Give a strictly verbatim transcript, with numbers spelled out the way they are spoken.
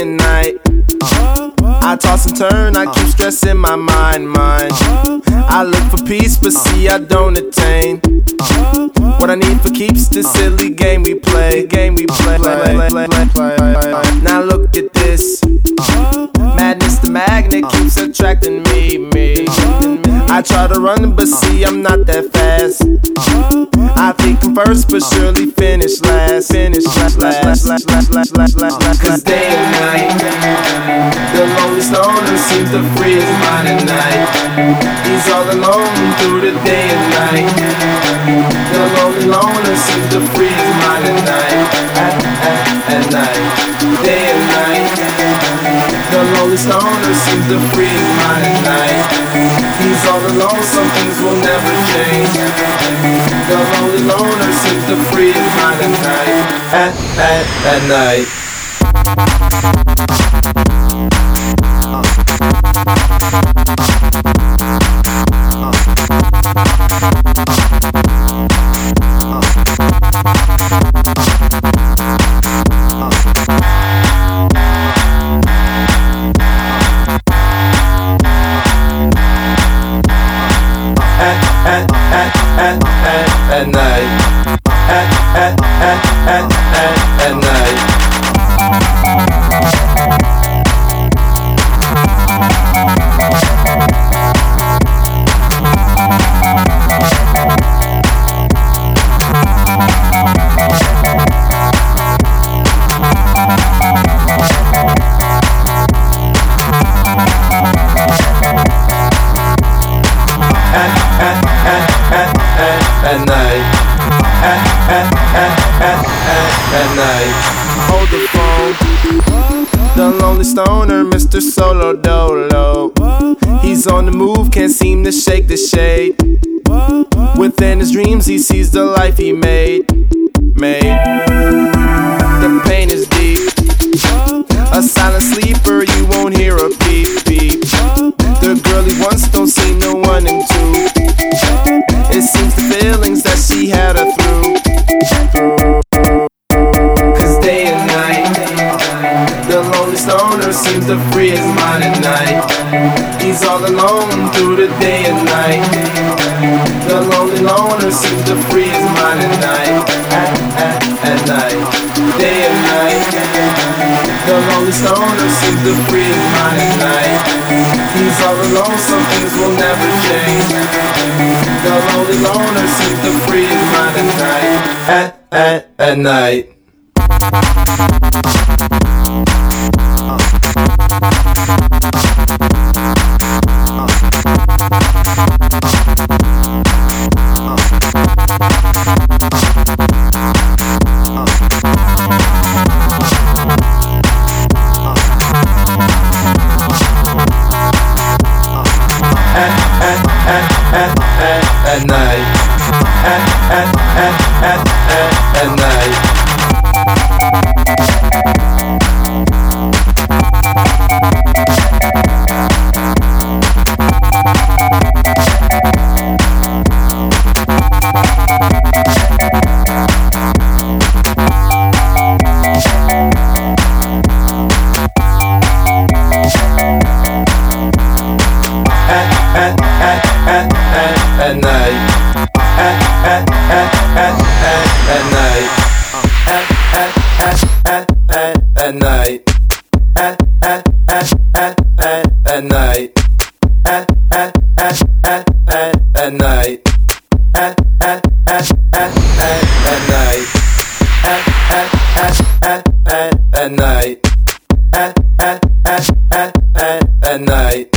and night. I toss and turn, I keep stressing my mind, mind. I look for peace, but see I don't attain. What I need for keeps this silly game we play, game we play. Now look at this. Madness, the magnet keeps attracting me, me. I try to run, but see I'm not that fast. I think I'm first, but surely finish last. Finish last, last, last, last, last, last, last. Cause day and night, the lonely stoner seems to free his mind at night. He's all alone through the day and night. The lonely loner seems to free his mind at night. At, at, at night, day and night. The lonely stoner seems to free his mind at night. He's all alone, some things will never change. The lonely loner seems to free his mind at night. At, at, at night. At night, at, at, at, at, at, at night. At, at, at, at, at, at night. At, at, at, at, at, at night. Hold the phone. The lonely stoner, Mister Solo Dolo. He's on the move, can't seem to shake the shade. Within his dreams, he sees the life he made. Made. The pain is deep. A silent sleeper, you won't hear a beep beep. The girl he wants don't seem to want him to. It seems the feelings that she had her through. Cause day and night, the lonely stoner seems to free his mind at night. He's all alone through the day and night. The lonely loner seems to free his mind at night. At, at, at night, day and night. The lonely stoner seems to free his mind at night. He's all alone, some things will never change. The lonely loner seems to free his mind at night. At, at, at night. At night, at, at, at, at, at, at night. At, at, at, at, at, at night. At, at, at, at, at, at night. At, at, at, at, at, at night. At, at, at, at, at, at night. At, at, at, at, at, at night. At, at, at, at, at, at night. At, at, at, at, at, at night. At, at, at, at, at, at night.